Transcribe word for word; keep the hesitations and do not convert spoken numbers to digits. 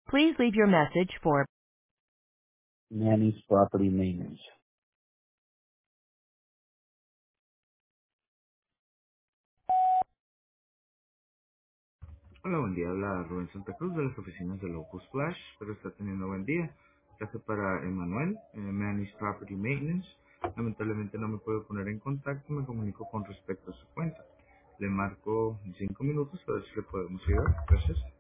Please leave your message for Manny's Property Maintenance. Hola, buen día. Habla Rubén Santa Cruz de las oficinas de Locus Flash. Espero está teniendo buen día. Gracias para Emanuel, eh, Manny's Property Maintenance. Lamentablemente no me puedo poner en contacto, me comunico con respecto a su cuenta. Le marco en cinco minutos a ver si le podemos ayudar. Gracias.